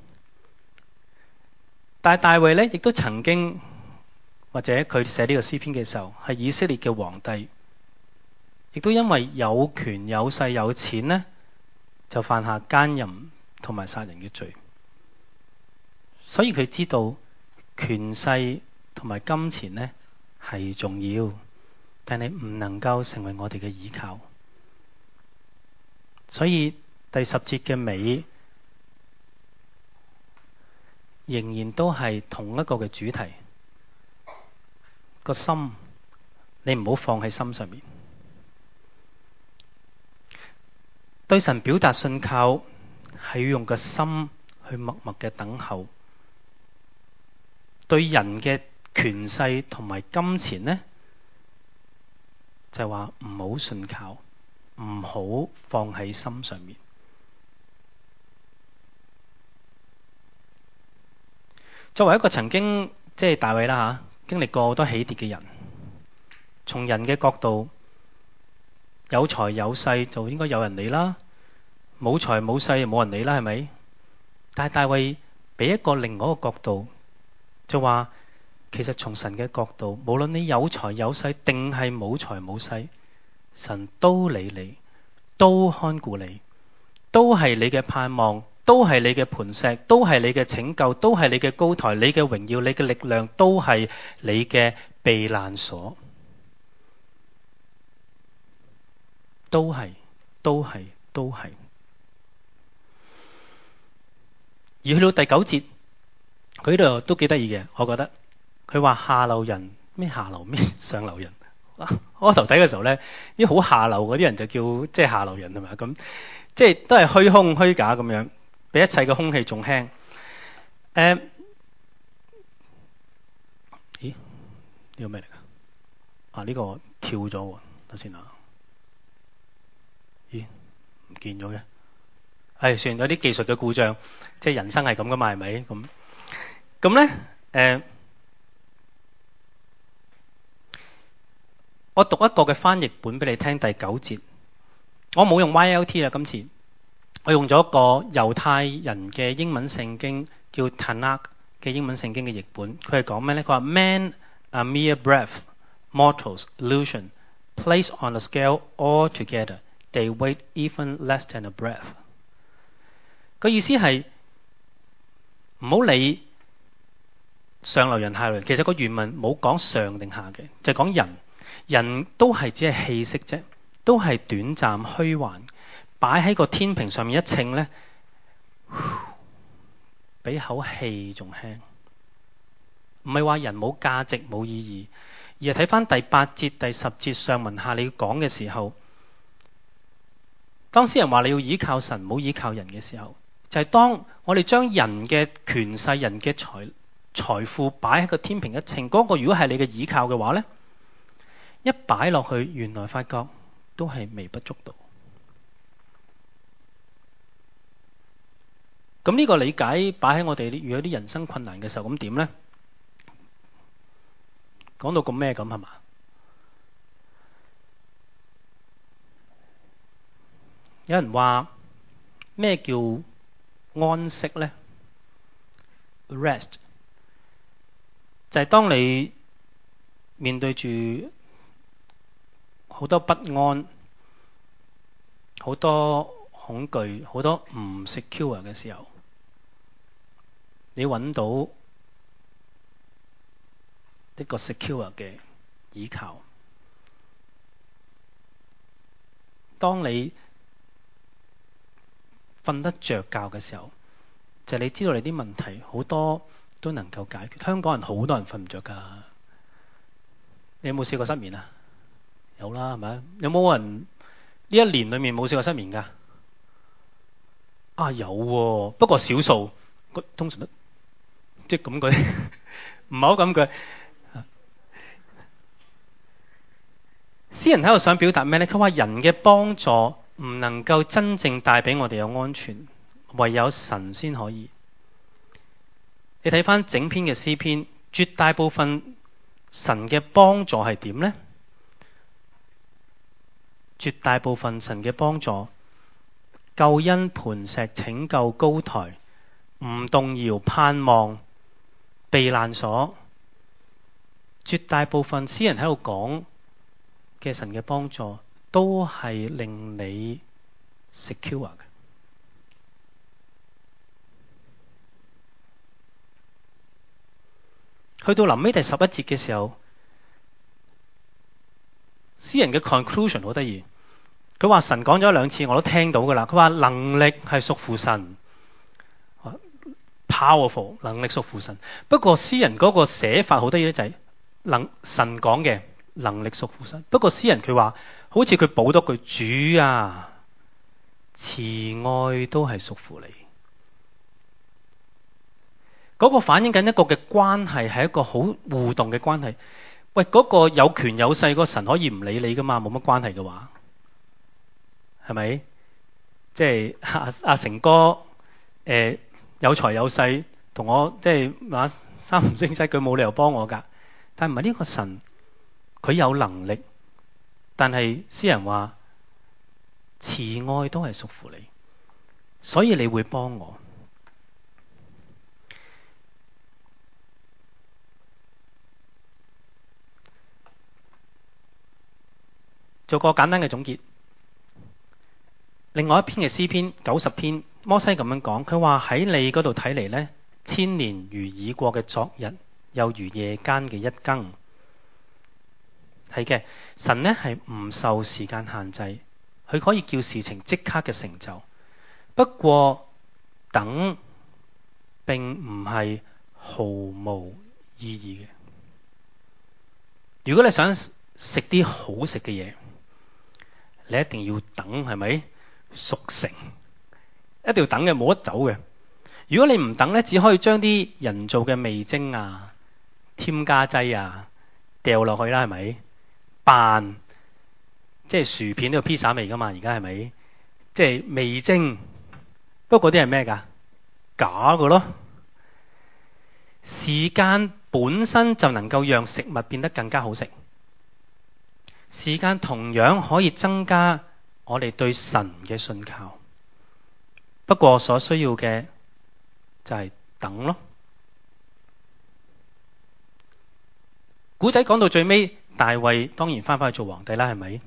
但係大衛咧，亦都曾經或者佢寫呢個詩篇嘅時候，係以色列嘅皇帝，亦都因為有權有勢有錢咧，就犯下奸淫同埋殺人嘅罪。所以佢知道權勢同埋金錢咧係重要，但係唔能夠成為我哋嘅依靠。所以第十節嘅尾仍然都係同一個嘅主題，個心你唔好放喺心上面。對神表達信靠係要用個心去默默嘅等候。對人嘅權勢同埋金錢呢，就係話唔好信靠，唔好放喺心上面。作為一個曾經即係大衛啦吓，經歷過好多起跌嘅人，從人嘅角度，有財有勢就應該有人理啦，冇財冇勢就冇人理啦，係咪？但係大衛俾一個另外一個角度，就話其實從神嘅角度，無論你有財有勢定係冇財冇勢，神都理你，都看顧你，都係你嘅盼望，都係你嘅磐石，都係你嘅拯救，都係你嘅高台，你嘅榮耀，你嘅力量，都係你嘅避難所，都係，都係，都係。而去到第九節，佢呢度都幾得意嘅，我覺得。佢話下流人咩下流咩上流人。我頭睇嘅時候咧，啲好下流嗰啲人就叫即係下流人係咪？咁即係都係虛空虛假咁樣，比一切嘅空氣仲輕。誒、呃，咦？呢個咩嚟㗎？啊，呢、這個跳咗喎，等先啊。咦？唔見咗嘅。係、哎、算有啲技術嘅故障，即係人生係咁噶嘛，係咪？咁咁咧，誒、呃。我讀一個嘅翻譯本俾你聽，第九節。我冇用 Y L T 啦，今次我用咗一個猶太人嘅英文聖經，叫 Tanakh 嘅英文聖經嘅譯本。佢係講咩咧？佢話 Man a mere breath, mortals illusion, placed on a scale altogether, they weigh even less than a breath。個意思係唔好理上流人下流人，其實個原文冇講上定下嘅，就係講人。人都係只係氣息啫，都係短暫虛幻，擺喺個天平上面一稱咧，比口氣仲輕。唔係話人冇價值冇意義，而係睇翻第八節第十節上文下你要講嘅時候，當詩人話你要倚靠神，唔好倚靠人嘅時候，就係、是、當我哋將人嘅權勢、人嘅財財富擺喺個天平一稱，嗰、那個如果係你嘅倚靠嘅話咧，一擺落去，原來發覺都係微不足道。咁呢個理解擺喺我哋如果啲人生困難嘅時候，咁點呢？講到咁咩咁係嘛？有人話咩叫安息呢？ Rest 就係當你面對住好多不安、好多恐懼、好多唔 secure 嘅時候，你揾到一個 secure 嘅依靠。當你瞓得着覺嘅時候，就係你知道你啲問題好多都能夠解決。香港人好多人瞓唔着㗎，你有冇試過失眠啊？有啦，係咪？有冇人呢一年裏面冇試過失眠㗎？啊，有喎，不過少數，通常都即係咁句，唔係好咁句。詩人喺度想表達咩呢？佢話人嘅幫助唔能夠真正帶俾我哋有安全，唯有神先可以。你睇翻整篇嘅詩篇，絕大部分神嘅幫助係點呢？絕大部分神嘅幫助，救恩磐石拯救高台，唔動搖盼望避難所。絕大部分詩人喺度講嘅神嘅幫助，都係令你 secure 嘅。去到臨尾第十一節嘅時候，詩人嘅 conclusion 好得意。佢話神講咗兩次，我都聽到噶啦。佢話能力係屬乎神 ，powerful 能力屬乎神。不過詩人嗰個寫法好得意咧，就係能神講嘅能力屬乎神。不過詩人佢話好似佢補多句主啊，慈愛都係屬乎你。嗰、那個反映緊一個嘅關係，係一個好互動嘅關係。喂，嗰、那個有權有勢個神可以唔理你噶嘛？冇乜關係嘅話，係咪？即係阿阿成哥，誒、呃、有財有勢，同我即係話三唔識七，佢冇理由幫我噶。但係唔係呢個神，佢有能力，但係詩人話慈愛都係屬乎你，所以你會幫我。 做個簡單嘅總結。另外一篇嘅詩篇九十篇，摩西咁樣講，佢話喺你嗰度睇嚟呢，千年如已過嘅昨日，又如夜間嘅一更。係嘅，神呢係唔受時間限制，佢可以叫事情即刻嘅成就。不過等並唔係毫無意義嘅。如果你想食啲好食嘅嘢，你一定要等，係咪？熟成一定要等嘅，冇得走嘅。如果你唔等咧，只可以將啲人造嘅味精啊、添加劑啊掉落去啦，係咪？扮即係薯片都有披薩味噶嘛，而家係咪？即係味精，不過嗰啲係咩㗎？假嘅咯。時間本身就能夠讓食物變得更加好食。時間同樣可以增加我哋對神嘅信靠，不過所需要嘅就係等咯。古仔講到最尾，大衛當然翻返去做皇帝啦，係咪？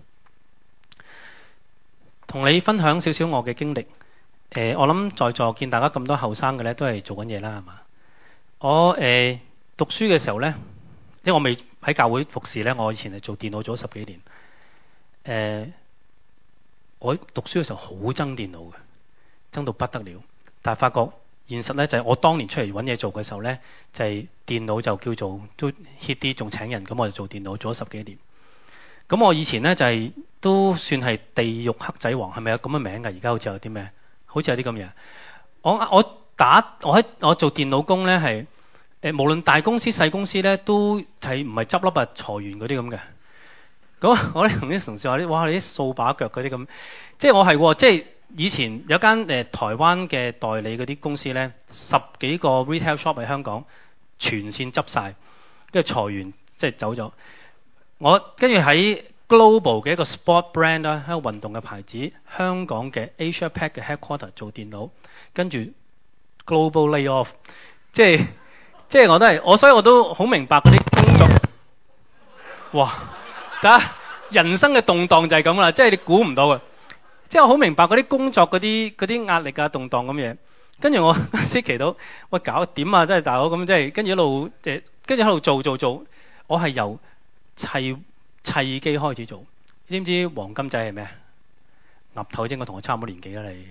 同你分享少少我嘅經歷。誒、呃，我諗在座見大家咁多後生嘅咧，都係做緊嘢啦，係嘛？我誒、呃、讀書嘅時候咧，即係我未喺教會服侍咧，我以前係做電腦做咗十幾年。誒、呃。我讀書嘅時候好憎電腦嘅，憎到不得了。但係發覺現實咧就係、是、我當年出嚟揾嘢做嘅時候咧，就係、是、電腦就叫做都 hit 啲，仲請人，咁我就做電腦做咗十幾年。咁我以前咧就係、是、都算係地獄黑仔王，係咪有咁嘅名㗎？而家好似有啲咩？好似有啲咁嘢。我我打我喺我做電腦工咧係誒，無論大公司細公司咧都係唔係執笠啊裁員嗰啲咁嘅。咁我咧同啲同事話啲，哇！你啲掃把腳嗰啲咁，即係我係，即係以前有間誒、呃、台灣嘅代理嗰啲公司咧，十幾個 retail shop 喺香港全線執晒，跟住裁員即係走咗。我跟住喺 global 嘅一個 sport brand 啦，喺個運動嘅牌子，香港嘅 Asia Pac 嘅 headquarter 做電腦，跟住 global lay off， 即係即係我都係我，所以我都好明白嗰啲工作，哇！人生嘅動盪就係咁啦，即係你估唔到嘅。即係我好明白嗰啲工作嗰啲嗰啲壓力啊、動盪咁嘢。跟住我先祈禱，喂，搞點啊？真係大佬咁，即係跟住一路誒，跟住喺度做做做。我係由砌砌機開始做。你知唔知黃金仔係咩？岌頭應該同我差唔多年紀啦，你。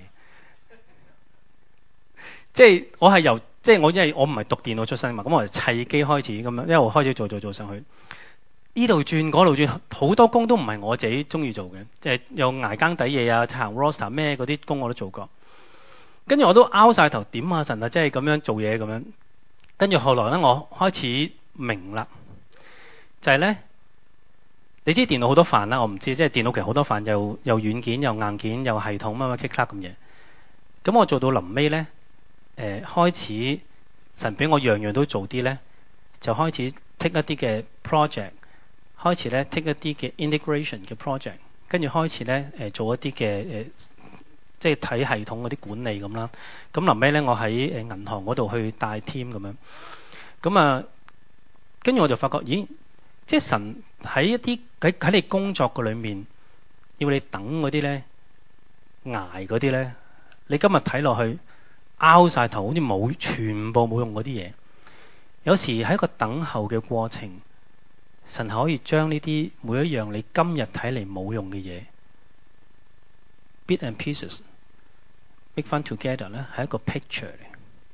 即係我係由即係我因為我唔係讀電腦出身嘛，咁我係砌機開始咁樣一路開始做做做上去。呢度轉嗰度轉，好多工都唔係我自己中意做嘅，即係又捱更抵夜啊、行 roster 咩嗰啲工我都做過。跟住我都拗晒頭，點啊神啊，即係咁樣做嘢咁樣。跟住後來咧，我開始明啦，就係咧，你知電腦好多範啦，我唔知，即係電腦其實好多範，又又軟件又硬件又系統乜乜 click click 咁嘢。咁我做到臨尾咧，誒開始神俾我樣樣都做啲咧，就開始 take 一啲嘅 project。開始咧 take 一啲嘅 integration 嘅 project， 跟住開始咧誒做一啲嘅誒，即係睇系統嗰啲管理咁啦。咁臨尾咧，我喺誒銀行嗰度去帶 team 咁樣。咁啊，跟住我就發覺，咦，即係神喺一啲喺喺你工作嘅裏面，要你等嗰啲咧，捱嗰啲咧，你今日睇落去拗晒頭，好似冇全部冇用嗰啲嘢。有時喺一個等候嘅過程。神可以將呢啲每一樣你今日睇嚟冇用嘅嘢 bit and pieces make fun together 咧，係一個 picture 嚟。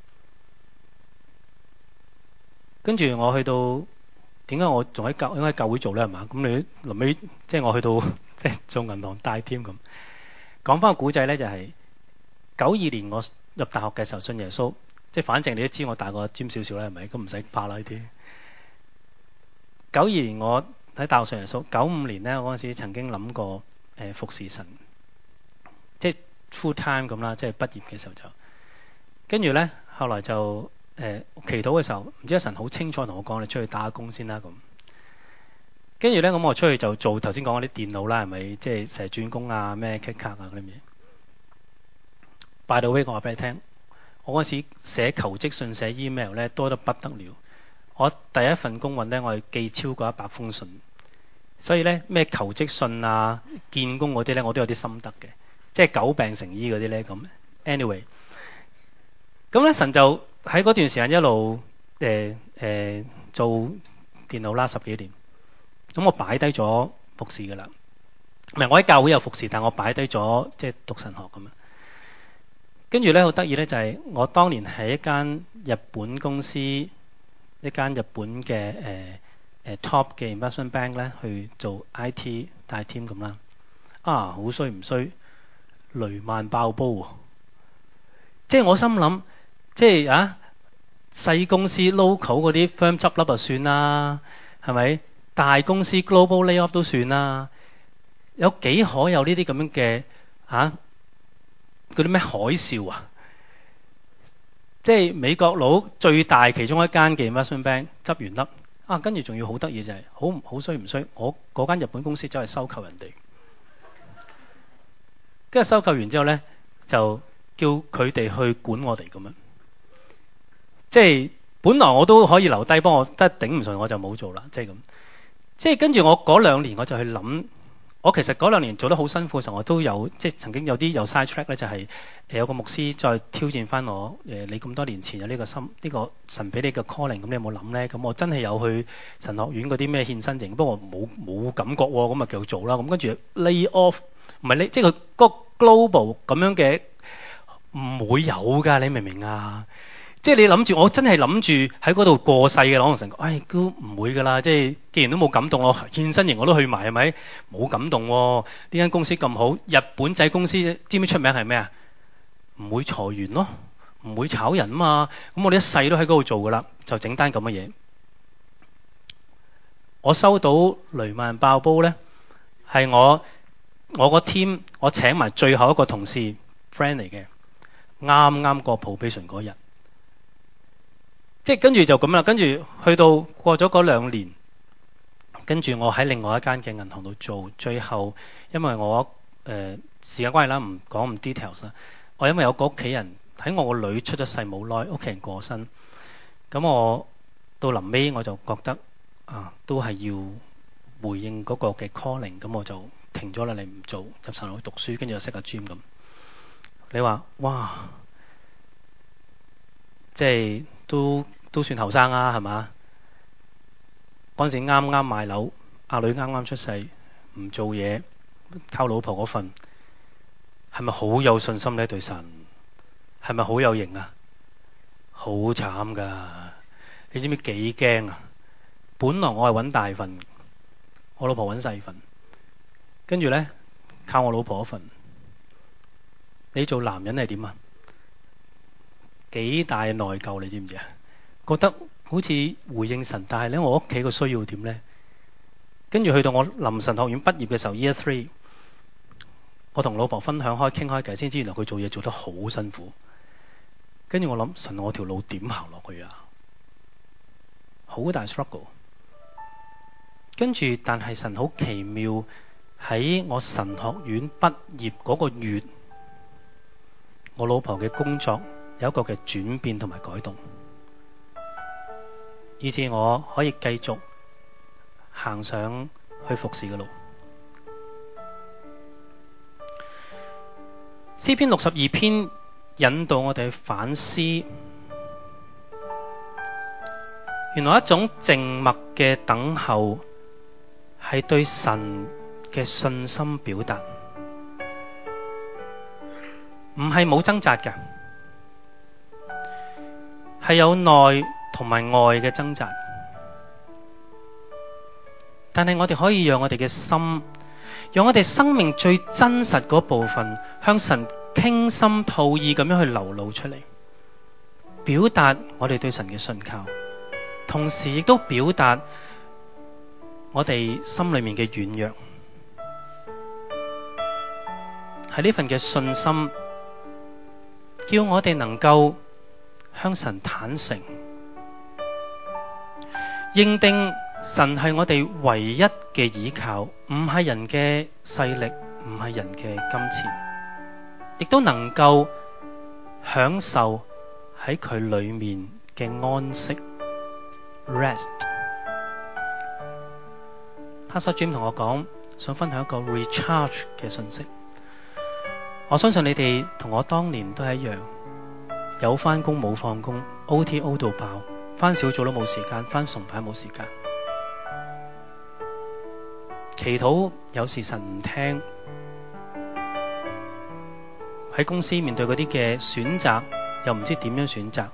跟住我去到點解我仲喺教應該喺教會做咧係嘛？咁你臨尾即係我去到即係做銀行帶添咁。講翻個古仔咧，就係九二年我入大學嘅時候信耶穌，即係反正你都知我大過尖少少啦，係咪？咁唔使怕啦呢啲。九二年我喺大學上耶穌，九五年咧我嗰陣時曾經諗過誒、呃、服侍神，即係 full time 咁啦，即係畢業嘅時候就，跟住咧後來就誒、呃、祈禱嘅時候，唔知神好清楚同我講，你出去打工先啦咁。跟住咧咁我出去就做頭先講嗰啲電腦啦，係咪？即係成日轉工啊，咩 cut 卡啊嗰啲嘢。By the way，我話俾你聽，我嗰陣時寫求職信、寫 email 咧多得不得了。我第一份工揾咧，我係寄超過一百封信， 所以咧咩求職信啊、見工嗰啲咧，我都有啲心得嘅，即係久病成醫嗰啲咧咁。anyway，咁咧神就喺嗰段時間一路誒誒做電腦啦，十幾年。咁我擺低咗服侍噶啦，唔係我喺教會有服侍，但我擺低咗即係讀神學咁樣。跟住咧好得意咧，就係我當年喺一間日本公司，一間日本嘅誒誒 top 嘅 investment bank 咧去做 I T 大 team 咁啦。啊，好衰唔衰？雷曼爆煲喎！即係我心諗，即係啊細公司 local 嗰啲 firm 執笠就算啦，係咪？大公司 global layoff 都算啦，有幾可有呢啲咁樣嘅嚇嗰啲咩海嘯啊？即係美國佬最大其中一間嘅 investment bank 執完笠啊，跟住仲要好得意就係好好衰唔衰？我嗰間日本公司走去收購人哋，跟住收購完之後咧，就叫佢哋去管我哋咁樣。即係本來我都可以留低，幫我真係頂唔順我就冇做啦，即係咁。即係跟住我嗰兩年我就去諗，我其實嗰兩年做得好辛苦嘅時候，我都有即係曾經有啲有 side track 咧，就係誒有個牧師再挑戰翻我誒，你咁多年前有呢個心呢個神俾你嘅 calling，咁你有冇諗咧？咁我真係有去神學院嗰啲咩獻身營，不過我冇冇感覺喎，咁咪繼續做啦。咁跟住 lay off，唔係你即係佢個 global 咁樣嘅唔會有㗎，你明唔明啊？即係你諗住，我真係諗住喺嗰度過世嘅，可能成個，唉都唔會㗎啦。即係既然都冇感動，我獻身營我都去埋，係咪？冇感動喎。呢間公司咁好，日本仔公司知唔知出名係咩啊？唔會裁員咯，唔會炒人啊嘛。咁我哋一世都喺嗰度做㗎啦，就整單咁嘅嘢。我收到雷曼爆煲咧，係我我個 team 我請埋最後一個同事 friend 嚟嘅，啱啱過 probation 嗰日。即係跟住就咁啦，跟住去到過咗嗰兩年，跟住我喺另外一間嘅銀行度做，最後因為我誒、呃、時間關係啦，唔講唔 details 啦。我因為有個屋企人喺我個女出咗世冇耐，屋企人過身，咁我到臨尾我就覺得啊，都係要回應嗰個嘅 calling，咁我就停咗啦，你唔做入神學去讀書，跟住就識阿 Jim 咁。你話哇，即係都。都算後生啊，係嘛？嗰陣時啱啱買樓，阿女啱啱出世，唔做嘢，靠老婆嗰份，係咪好有信心呢？對神係咪好有型啊？好慘噶！你知唔知幾驚啊？本來我係揾大份，我老婆揾細份，跟住呢，靠我老婆嗰份。你做男人係點啊？幾大內疚你知唔知啊？覺得好似回應神，但係咧我屋企個需要點咧？跟住去到我臨神學院畢業嘅時候 year three， 我同老婆分享開傾開偈，先知原來佢做嘢做得好辛苦。跟住我諗神，我條路點行落去啊？好大 struggle。跟住但係神好奇妙，喺我神學院畢業嗰個月，我老婆嘅工作有一個嘅轉變同埋改動。以致我可以繼續行上去服侍嘅路。詩篇六十二篇引導我哋去反思，原來一種靜默嘅等候係對神嘅信心表達，唔係冇掙扎嘅，係有內同埋愛嘅掙扎，但係我哋可以讓我哋嘅心，讓我哋生命最真實嗰部分，向神傾心吐意咁樣去流露出嚟，表達我哋對神嘅信靠，同時亦都表達我哋心裏面嘅軟弱。係呢份嘅信心，叫我哋能夠向神坦誠，認定神係我哋唯一嘅依靠，唔係人嘅勢力，唔係人嘅金錢，亦都能夠享受喺佢裏面嘅安息 rest。 Pastor Jim 同我講，想分享一個 recharge 嘅信息。我相信你哋同我當年都係一樣，有返工冇放工 ，O T O 到爆，返小組都冇時間，返崇拜冇時間，祈禱有時神唔聽，喺公司面對嗰啲嘅選擇，又唔知點樣選擇，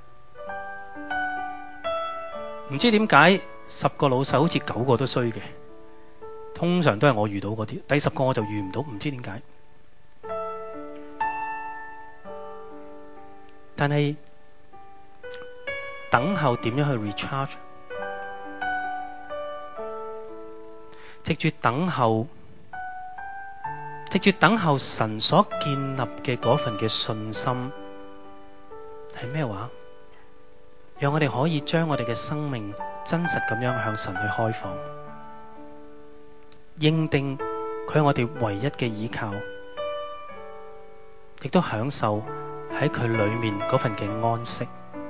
唔知點解十個老細好似九個都衰嘅，通常都係我遇到嗰啲，第十個我就遇唔到，唔知點解。但係等候點樣去 recharge？ 藉住等候，藉住等候神所建立嘅嗰份嘅信心係咩話？讓我哋可以將我哋嘅生命真實咁樣向神去開放，認定佢係我哋唯一嘅依靠，亦都享受喺佢裏面嗰份嘅安息。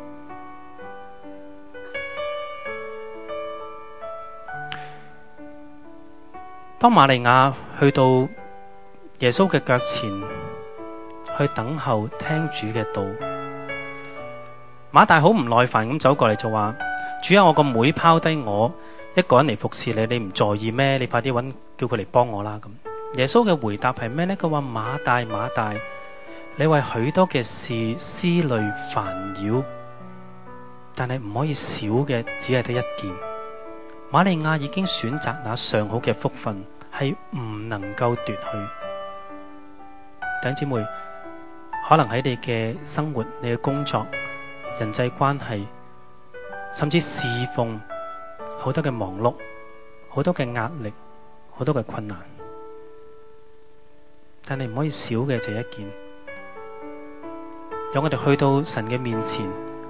當瑪利亞去到耶穌嘅腳前去等候聽主嘅道，馬大好唔耐煩咁走過嚟就話：主啊，我個妹拋低我一個人嚟服侍你，你唔在意咩？你快啲搵叫佢嚟幫我啦！咁耶穌嘅回答係咩呢？佢話：馬大馬大，你為許多嘅事思慮煩擾，但係唔可以少嘅只係得一件。瑪利亞已經選擇那上好嘅福分，係唔能夠奪去。弟兄姊妹，可能喺你嘅生活、你嘅工作、人際關係，甚至侍奉，好多嘅忙碌，好多嘅壓力，好多嘅困難，但係唔可以少嘅就一件。讓我哋去到神嘅面前，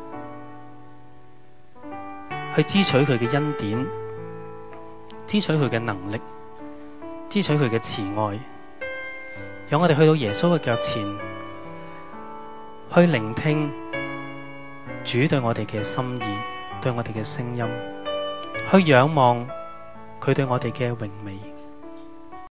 去支取佢嘅恩典，支取佢嘅能力，支取佢嘅慈愛。讓我哋去到耶穌嘅腳前，去聆聽主對我哋嘅心意，對我哋嘅聲音，去仰望佢對我哋嘅榮美。